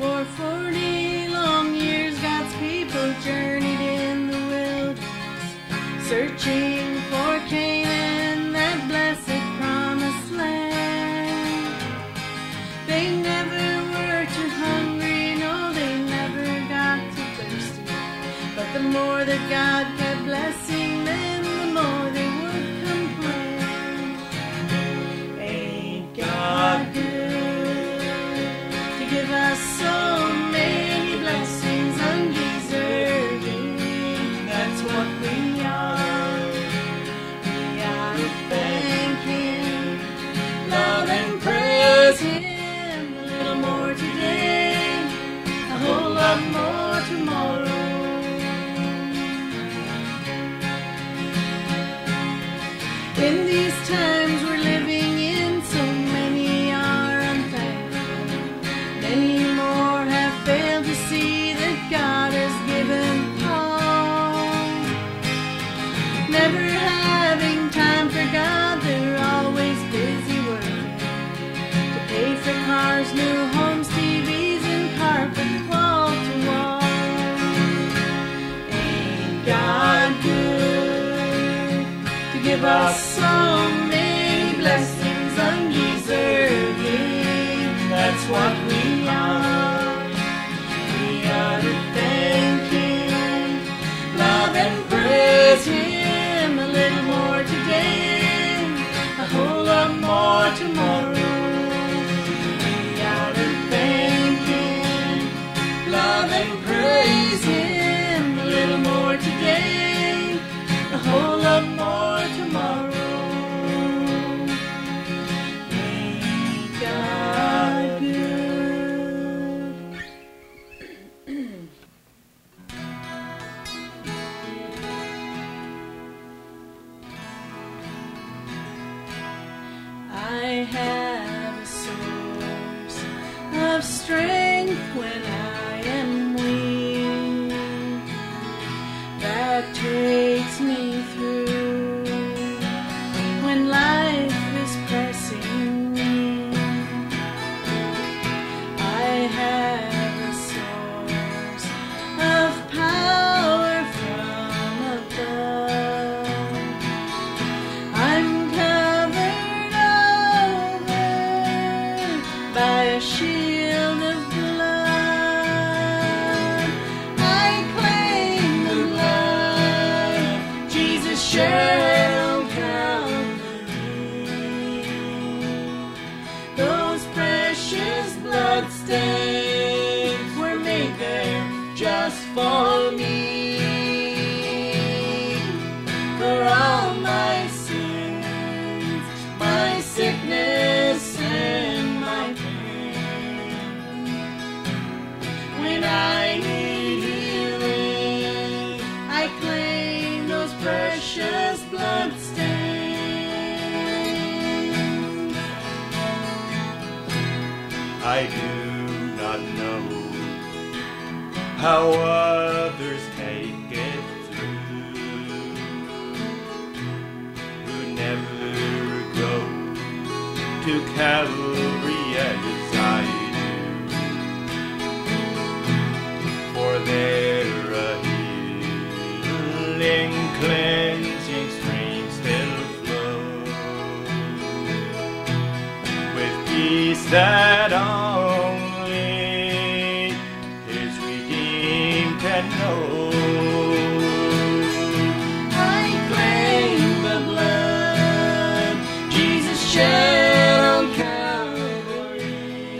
For 40 long years God's people journeyed in the wilderness, searching for Canaan, that blessed promised land. They never were too hungry, no, they never got too thirsty. But the more that God kept blessing them, the more they would complain. Ain't God good to give us so many blessings undeserving? That's what we are. We are to thank Him, love and praise Him. A little more today, a whole lot more tomorrow. In these times we're living in, so many are unthankful. Many more have failed to see that God has given all. Never having time for God, they're always busy working to pay for cars, new homes, TVs, and carpet wall to wall. Ain't God good to give us so many blessings undeserving? That's what we are. We are to thank Him, love and praise Him. A little more today, a whole lot more tomorrow. We are to thank Him, love and praise Him. A little more today, a whole lot more tomorrow. Ain't God good? I have a source of strength when I am weak, that takes me through when life is pressing me. I have a source of power from above. I'm covered over by a shield of blood. I claim the blood Jesus shed on Calvary. Those precious blood stains were made there just for me. For all my sins, my sickness and my pain. When I need healing, I claim those precious blood stains. I do not know how others take it through, who never go to Calvary as I do. For there a healing, cleansing stream still flows, with peace that only His redeemed can know. I claim the blood Jesus shed on Calvary.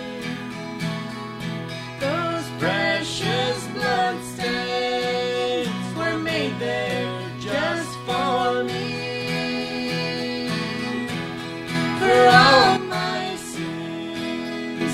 Those precious blood stains were made there just for me. For all my sins,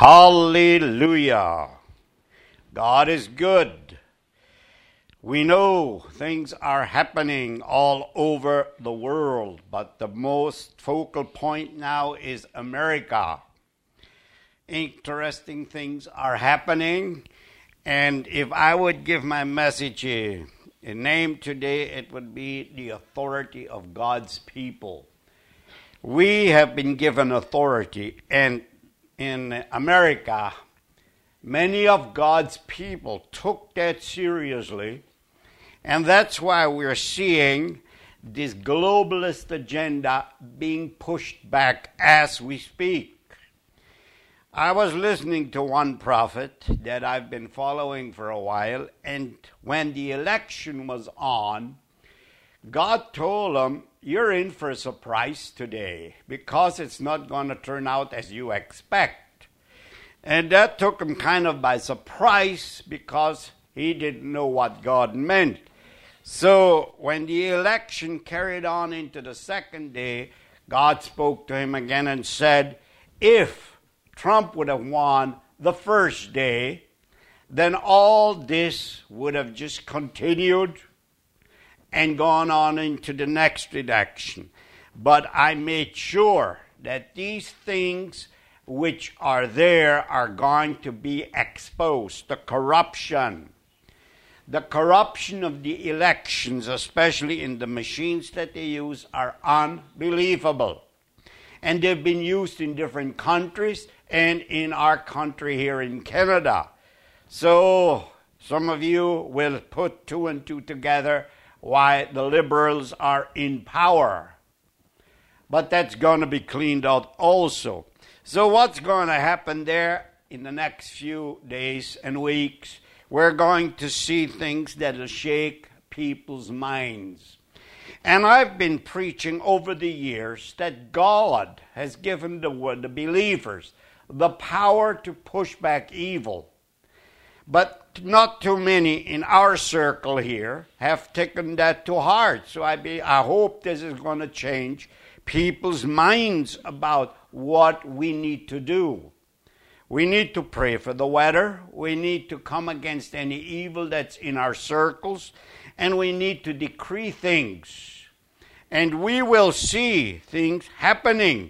Hallelujah. God is good. We know things are happening all over the world, but the most focal point now is America. Interesting things are happening, and if I would give my message a name today, it would be the authority of God's people. We have been given authority, and in America, many of God's people took that seriously, and that's why we're seeing this globalist agenda being pushed back as we speak. I was listening to one prophet that I've been following for a while, and when the election was on, God told him, "You're in for a surprise today because it's not going to turn out as you expect." And that took him kind of by surprise because he didn't know what God meant. So when the election carried on into the second day, God spoke to him again and said, if Trump would have won the first day, then all this would have just continued and gone on into the next election. But I made sure that these things which are there are going to be exposed. The corruption of the elections, especially in the machines that they use, are unbelievable. And they've been used in different countries and in our country here in Canada. So some of you will put two and two together why the Liberals are in power. But that's going to be cleaned out also. So what's going to happen there in the next few days and weeks? We're going to see things that will shake people's minds. And I've been preaching over the years that God has given the believers the power to push back evil. But not too many in our circle here have taken that to heart. So I hope this is going to change people's minds about what we need to do. We need to pray for the weather. We need to come against any evil that's in our circles. And we need to decree things. And we will see things happening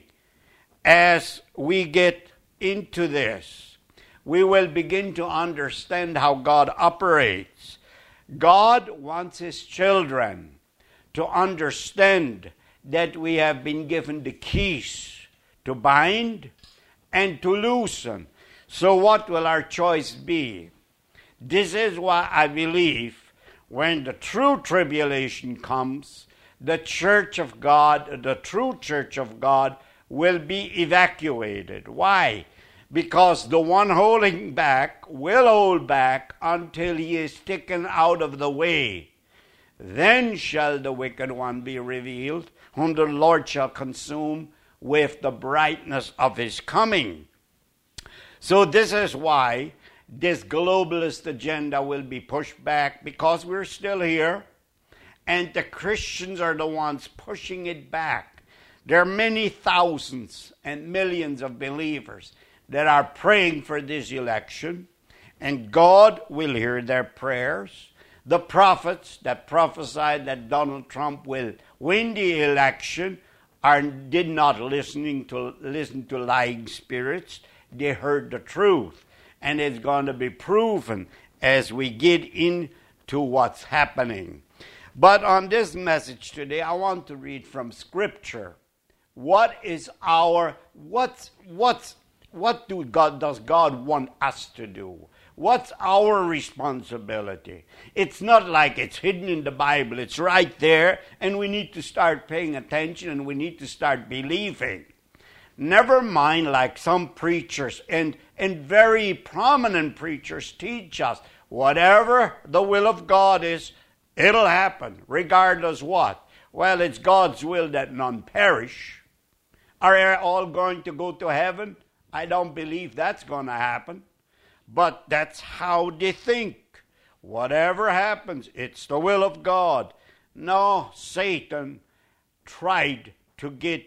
as we get into this. We will begin to understand how God operates. God wants His children to understand that we have been given the keys to bind and to loosen. So what will our choice be? This is why I believe when the true tribulation comes, the church of God, the true church of God, will be evacuated. Why? Because the one holding back will hold back until he is taken out of the way. Then shall the wicked one be revealed, whom the Lord shall consume with the brightness of his coming. So this is why this globalist agenda will be pushed back, because we're still here, and the Christians are the ones pushing it back. There are many thousands and millions of believers that are praying for this election, and God will hear their prayers. The prophets that prophesied that Donald Trump will win the election did not listen to lying spirits. They heard the truth, and it's going to be proven as we get into what's happening. But on this message today, I want to read from Scripture. What does God want us to do? What's our responsibility? It's not like it's hidden in the Bible. It's right there, and we need to start paying attention, and we need to start believing. Never mind like some preachers and very prominent preachers teach us, whatever the will of God is, it'll happen, regardless what. Well, it's God's will that none perish. Are they all going to go to heaven? I don't believe that's going to happen. But that's how they think. Whatever happens, it's the will of God. No, Satan tried to get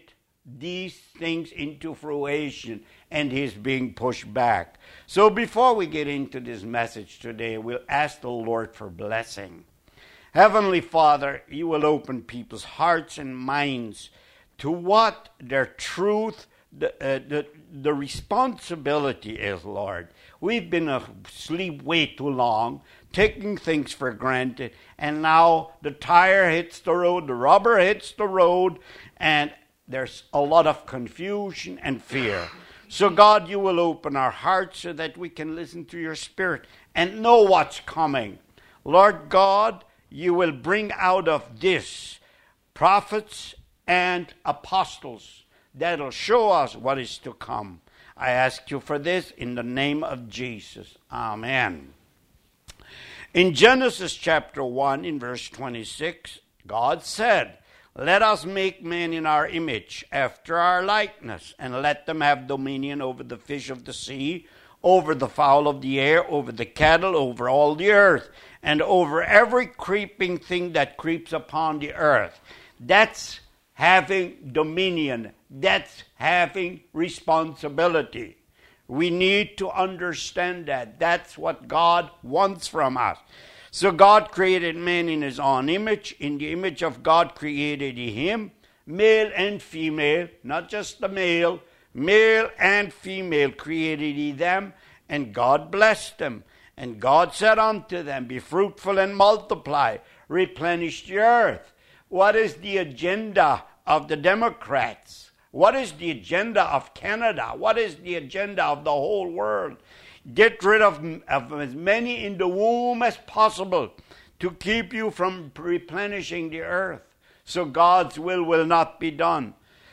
these things into fruition, and he's being pushed back. So before we get into this message today, we'll ask the Lord for blessing. Heavenly Father, you will open people's hearts and minds to what their truth, the responsibility is, Lord. We've been asleep way too long, taking things for granted, and now the tire hits the road, the rubber hits the road, and there's a lot of confusion and fear. So God, you will open our hearts so that we can listen to your Spirit and know what's coming. Lord God, you will bring out of this prophets and apostles that'll show us what is to come. I ask you for this in the name of Jesus. Amen. In Genesis chapter 1, in verse 26, God said, "Let us make man in our image, after our likeness, and let them have dominion over the fish of the sea, over the fowl of the air, over the cattle, over all the earth, and over every creeping thing that creeps upon the earth." That's having dominion. That's having responsibility. We need to understand that. That's what God wants from us. So God created man in his own image. In the image of God created he him, male and female, not just the male and female created he them, and God blessed them. And God said unto them, "Be fruitful and multiply, replenish the earth." What is the agenda of the Democrats? What is the agenda of Canada? What is the agenda of the whole world? Get rid of as many in the womb as possible to keep you from replenishing the earth, so God's will not be done.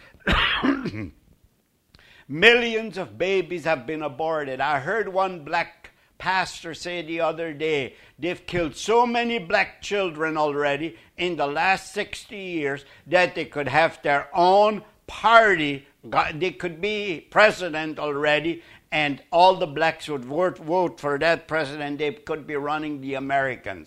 Millions of babies have been aborted. I heard one black pastor say the other day, they've killed so many black children already in the last 60 years that they could have their own party. They could be president already, and all the blacks would vote for that president. They could be running the America.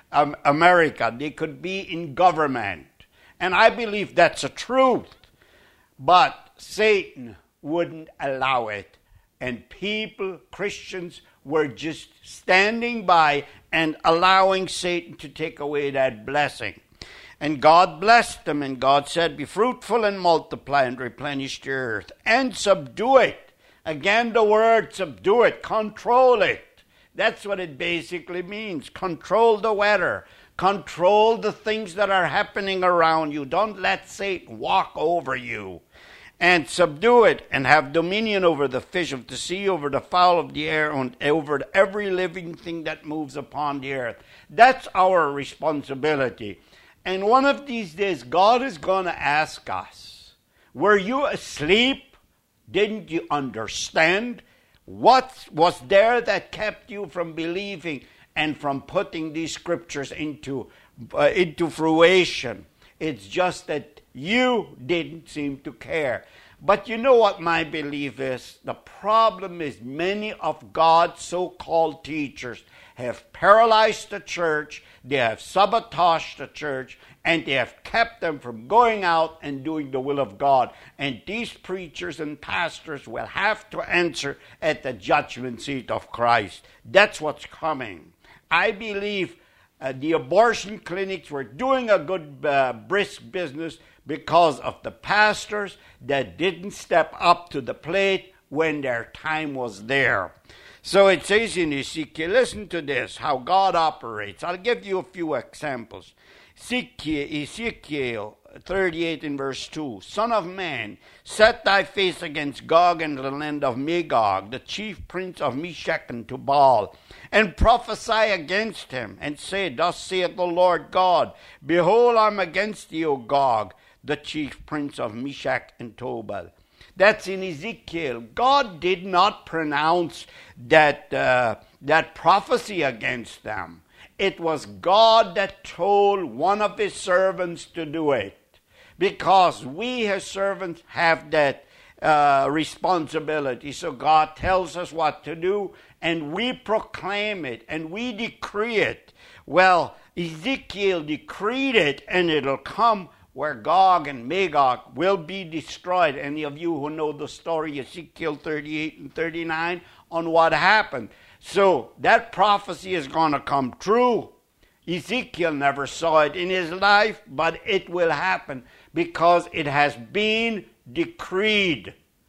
They could be in government. And I believe that's a truth. But Satan wouldn't allow it. And people, Christians, were just standing by and allowing Satan to take away that blessing. And God blessed them, and God said, "Be fruitful and multiply and replenish the earth and subdue it." Again, the word subdue it, control it. That's what it basically means. Control the weather. Control the things that are happening around you. Don't let Satan walk over you. And subdue it, and have dominion over the fish of the sea, over the fowl of the air, and over every living thing that moves upon the earth. That's our responsibility. And one of these days, God is going to ask us, were you asleep? Didn't you understand? What was there that kept you from believing and from putting these scriptures into fruition? It's just that you didn't seem to care. But you know what my belief is? The problem is many of God's so-called teachers have paralyzed the church, they have sabotaged the church, and they have kept them from going out and doing the will of God. And these preachers and pastors will have to answer at the judgment seat of Christ. That's what's coming. I believe the abortion clinics were doing a good brisk business because of the pastors that didn't step up to the plate when their time was there. So it says in Ezekiel, listen to this, how God operates. I'll give you a few examples. Ezekiel 38 in verse 2. "Son of man, set thy face against Gog and the land of Magog, the chief prince of Meshech and Tubal, and prophesy against him, and say, Thus saith the Lord God, Behold, I am against thee, O Gog, the chief prince of Meshech and Tubal." That's in Ezekiel. God did not pronounce that prophecy against them. It was God that told one of his servants to do it, because we as servants have that responsibility. So God tells us what to do, and we proclaim it, and we decree it. Well, Ezekiel decreed it, and it'll come where Gog and Magog will be destroyed. Any of you who know the story, Ezekiel 38 and 39, on what happened. So that prophecy is going to come true. Ezekiel never saw it in his life, but it will happen because it has been decreed.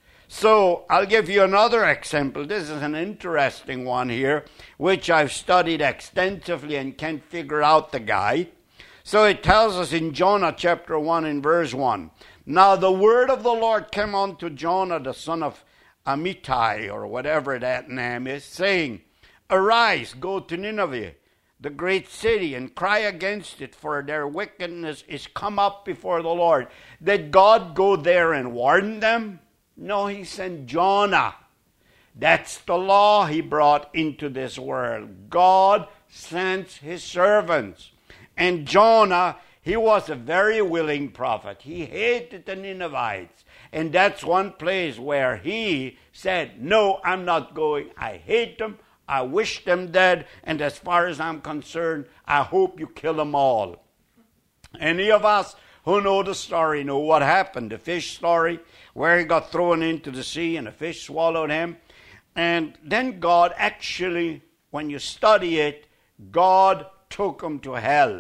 So I'll give you another example. This is an interesting one here, which I've studied extensively and can't figure out the guy. So it tells us in Jonah chapter 1 and verse 1. Now the word of the Lord came unto Jonah, the son of Amittai, or whatever that name is, saying, Arise, go to Nineveh, the great city, and cry against it, for their wickedness is come up before the Lord. Did God go there and warn them? No, he sent Jonah. That's the law he brought into this world. God sends his servants. And Jonah, he was a very willing prophet. He hated the Ninevites. And that's one place where he said, no, I'm not going. I hate them. I wish them dead. And as far as I'm concerned, I hope you kill them all. Any of us who know the story know what happened. The fish story, where he got thrown into the sea and the fish swallowed him. And then God actually, when you study it, God took him to hell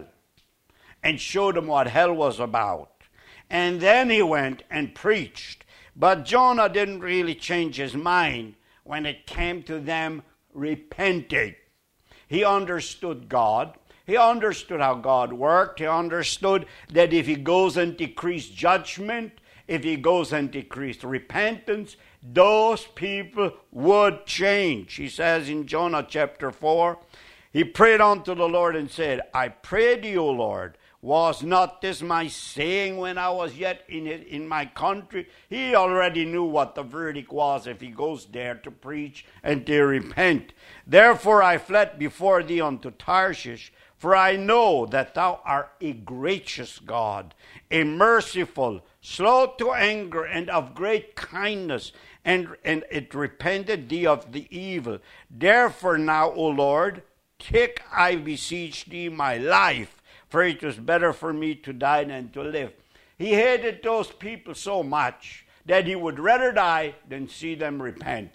and showed him what hell was about. And then he went and preached. But Jonah didn't really change his mind when it came to them repenting. He understood God. He understood how God worked. He understood that if he goes and decrees judgment, if he goes and decrees repentance, those people would change. He says in Jonah chapter 4, he prayed unto the Lord and said, I pray thee, O Lord, was not this my saying when I was yet in my country? He already knew what the verdict was if he goes there to preach and to repent. Therefore I fled before thee unto Tarshish, for I know that thou art a gracious God, a merciful, slow to anger, and of great kindness, and it repented thee of the evil. Therefore now, O Lord, take, I beseech thee, my life, for it was better for me to die than to live. He hated those people so much that he would rather die than see them repent.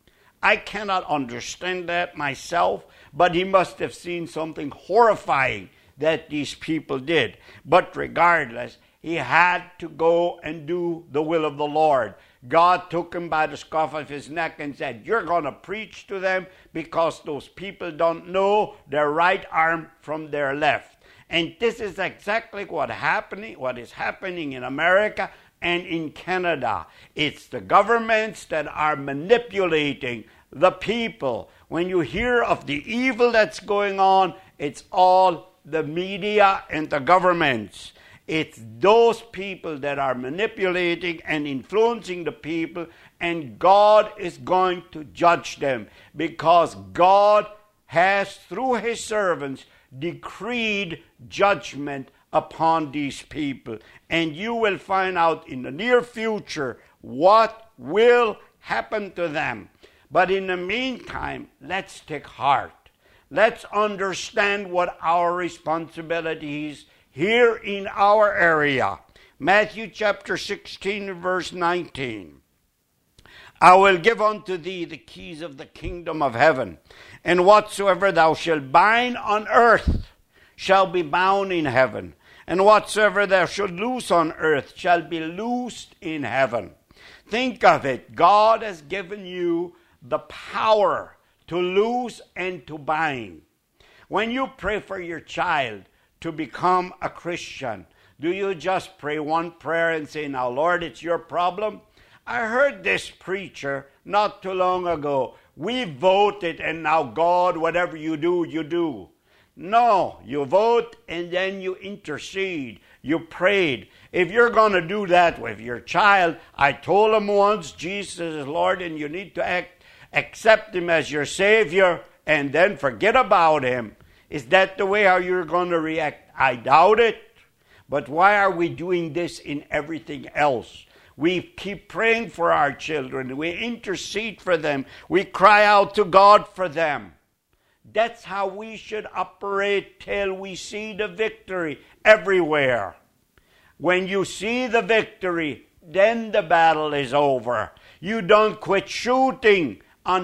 I cannot understand that myself, but he must have seen something horrifying that these people did. But regardless, he had to go and do the will of the Lord. God took him by the scruff of his neck and said, you're going to preach to them because those people don't know their right arm from their left. And this is exactly what is happening in America and in Canada. It's the governments that are manipulating the people. When you hear of the evil that's going on, it's all the media and the governments. It's those people that are manipulating and influencing the people, and God is going to judge them because God has, through his servants, decreed judgment upon these people. And you will find out in the near future what will happen to them. But in the meantime, let's take heart. Let's understand what our responsibility is here in our area. Matthew chapter 16, verse 19. I will give unto thee the keys of the kingdom of heaven, and whatsoever thou shalt bind on earth shall be bound in heaven, and whatsoever thou shalt loose on earth shall be loosed in heaven. Think of it. God has given you the power to loose and to bind. When you pray for your child to become a Christian, do you just pray one prayer and say, now, Lord, it's your problem? I heard this preacher not too long ago. We voted, and now God, whatever you do, you do. No, you vote and then you intercede. You prayed. If you're going to do that with your child, I told him once, Jesus is Lord, and you need to accept him as your Savior and then forget about him. Is that the way how you're going to react? I doubt it. But why are we doing this in everything else? We keep praying for our children. We intercede for them. We cry out to God for them. That's how we should operate till we see the victory everywhere. When you see the victory, then the battle is over. You don't quit shooting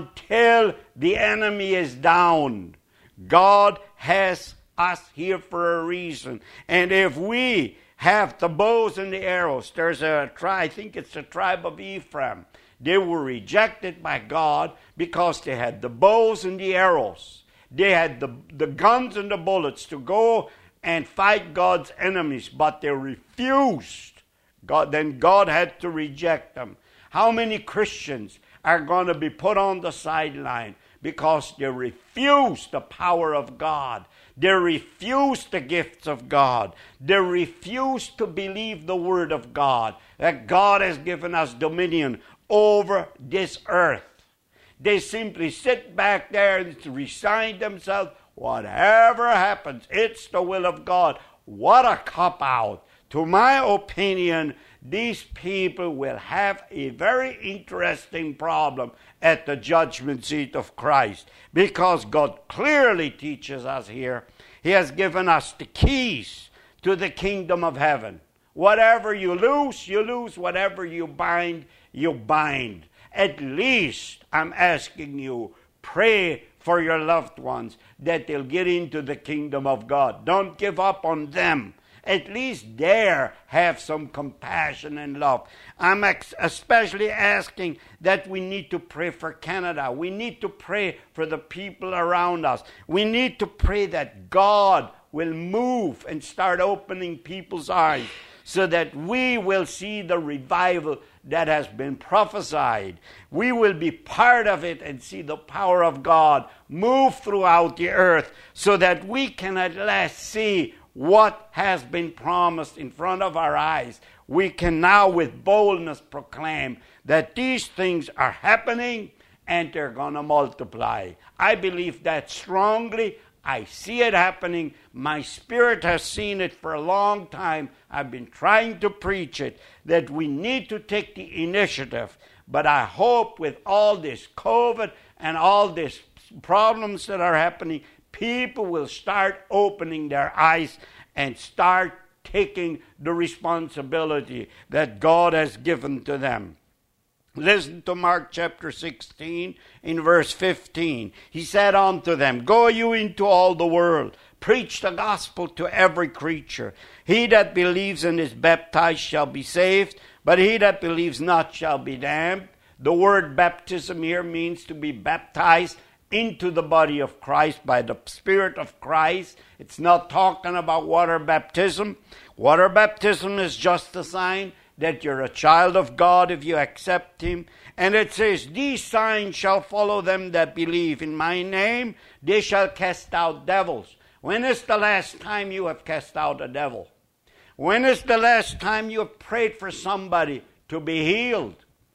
until the enemy is down. God has us here for a reason. And if we have the bows and the arrows, there's a tribe, I think it's the tribe of Ephraim. They were rejected by God because they had the bows and the arrows. They had the guns and the bullets to go and fight God's enemies, but they refused. Then God had to reject them. How many Christians are going to be put on the sideline because they refuse the power of God? They refuse the gifts of God. They refuse to believe the word of God, that God has given us dominion over this earth. They simply sit back there and resign themselves. Whatever happens, it's the will of God. What a cop-out. To my opinion, these people will have a very interesting problem at the judgment seat of Christ, because God clearly teaches us here. He has given us the keys to the kingdom of heaven. Whatever you lose, you lose. Whatever you bind, you bind. At least, I'm asking you, pray for your loved ones that they'll get into the kingdom of God. Don't give up on them. At least dare have some compassion and love. I'm especially asking that we need to pray for Canada. We need to pray for the people around us. We need to pray that God will move and start opening people's eyes so that we will see the revival that has been prophesied. We will be part of it and see the power of God move throughout the earth so that we can at last see what has been promised in front of our eyes. We can now with boldness proclaim that these things are happening and they're going to multiply. I believe that strongly. I see it happening. My spirit has seen it for a long time. I've been trying to preach it, that we need to take the initiative. But I hope with all this COVID and all these problems that are happening, people will start opening their eyes and start taking the responsibility that God has given to them. Listen to Mark chapter 16 in verse 15. He said unto them, Go you into all the world, preach the gospel to every creature. He that believes and is baptized shall be saved, but he that believes not shall be damned. The word baptism here means to be baptized into the body of Christ by the Spirit of Christ. It's not talking about water baptism. Water baptism is just a sign that you're a child of God if you accept Him. And it says, These signs shall follow them that believe. In my name they shall cast out devils. When is the last time you have cast out a devil? When is the last time you have prayed for somebody to be healed?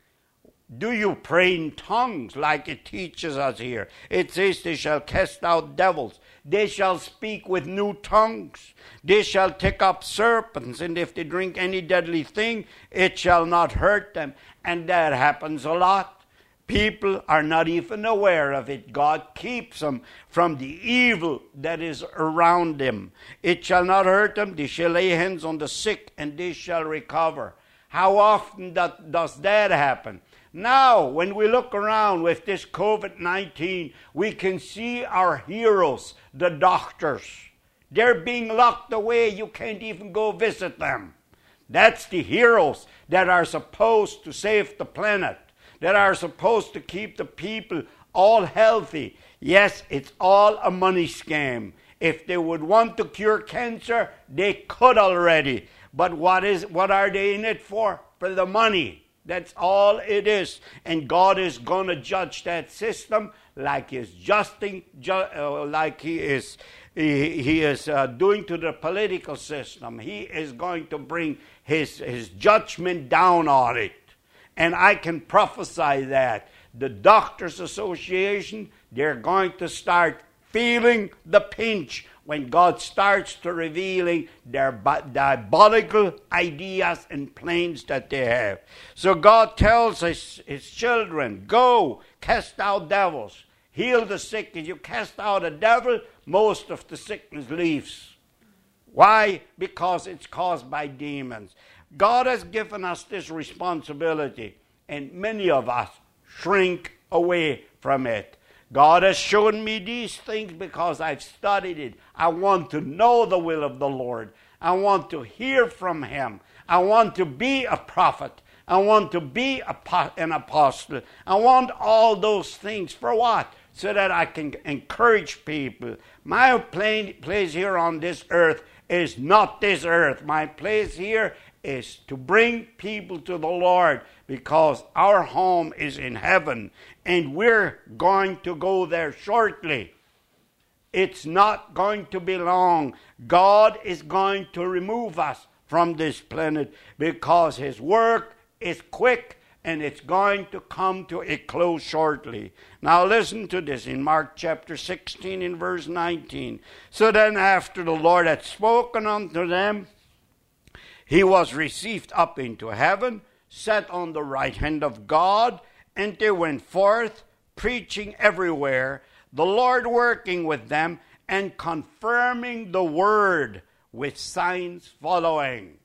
Do you pray in tongues like it teaches us here? It says they shall cast out devils. They shall speak with new tongues. They shall take up serpents, and if they drink any deadly thing, it shall not hurt them. And that happens a lot. People are not even aware of it. God keeps them from the evil that is around them. It shall not hurt them. They shall lay hands on the sick, and they shall recover. How often does that happen? Now, when we look around with this COVID-19, we can see our heroes, the doctors. They're being locked away. You can't even go visit them. That's the heroes that are supposed to save the planet, that are supposed to keep the people all healthy. Yes, it's all a money scam. If they would want to cure cancer, they could already. But what are they in it for? For the money. That's all it is. And God is going to judge that system like He is doing to the political system. He is going to bring his judgment down on it. And I can prophesy that the Doctors Association, they're going to start feeling the pinch when God starts to revealing their diabolical ideas and plans that they have. So God tells his children, go, cast out devils, heal the sick. If you cast out a devil, most of the sickness leaves. Why? Because it's caused by demons. God has given us this responsibility, and many of us shrink away from it. God has shown me these things because I've studied it. I want to know the will of the Lord. I want to hear from Him. I want to be a prophet. I want to be an apostle. I want all those things. For what? So that I can encourage people. My place here on this earth is not this earth. My place here is to bring people to the Lord, because our home is in heaven, and we're going to go there shortly. It's not going to be long. God is going to remove us from this planet because His work is quick and it's going to come to a close shortly. Now listen to this in Mark chapter 16 in verse 19. So then after the Lord had spoken unto them, He was received up into heaven, sat on the right hand of God, and they went forth, preaching everywhere, the Lord working with them and confirming the word with signs following.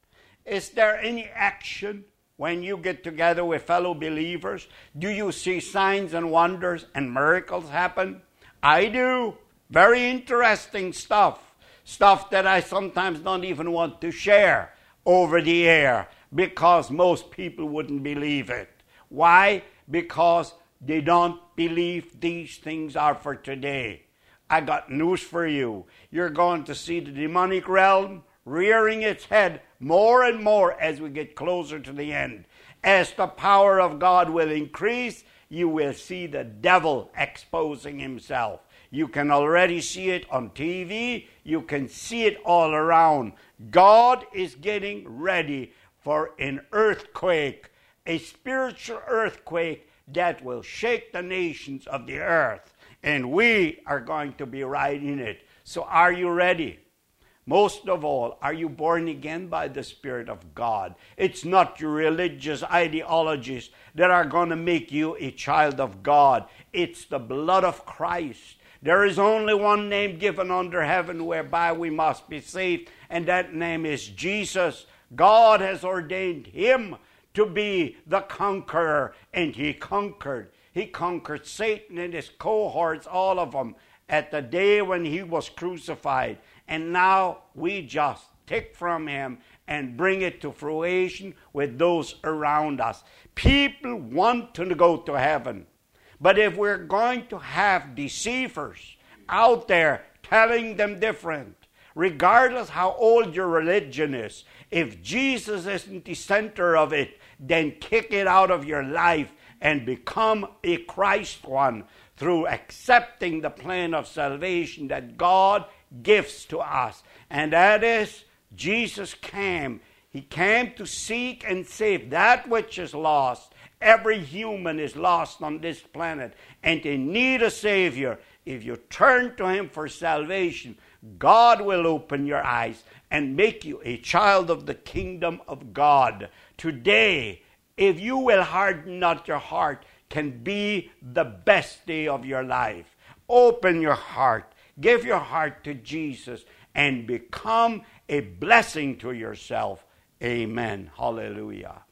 Is there any action when you get together with fellow believers? Do you see signs and wonders and miracles happen? I do. Very interesting stuff. Stuff that I sometimes don't even want to share over the air because most people wouldn't believe it. Why? Because they don't believe these things are for today. I got news for you. You're going to see the demonic realm rearing its head more and more as we get closer to the end. As the power of God will increase, you will see the devil exposing himself. You can already see it on TV. You can see it all around. God is getting ready for an earthquake, a spiritual earthquake that will shake the nations of the earth. And we are going to be riding it. So are you ready? Most of all, are you born again by the Spirit of God? It's not your religious ideologies that are going to make you a child of God. It's the blood of Christ. There is only one name given under heaven whereby we must be saved, and that name is Jesus. God has ordained Him to be the conqueror, and He conquered. He conquered Satan and his cohorts, all of them, at the day when He was crucified. And now we just take from Him and bring it to fruition with those around us. People want to go to heaven. But if we're going to have deceivers out there telling them different, regardless how old your religion is, if Jesus isn't the center of it, then kick it out of your life and become a Christ one through accepting the plan of salvation that God gives to us. And that is, Jesus came. He came to seek and save that which is lost. Every human is lost on this planet, and they need a Savior. If you turn to Him for salvation, God will open your eyes and make you a child of the kingdom of God. Today, if you will harden not your heart, can be the best day of your life. Open your heart. Give your heart to Jesus and become a blessing to yourself. Amen. Hallelujah.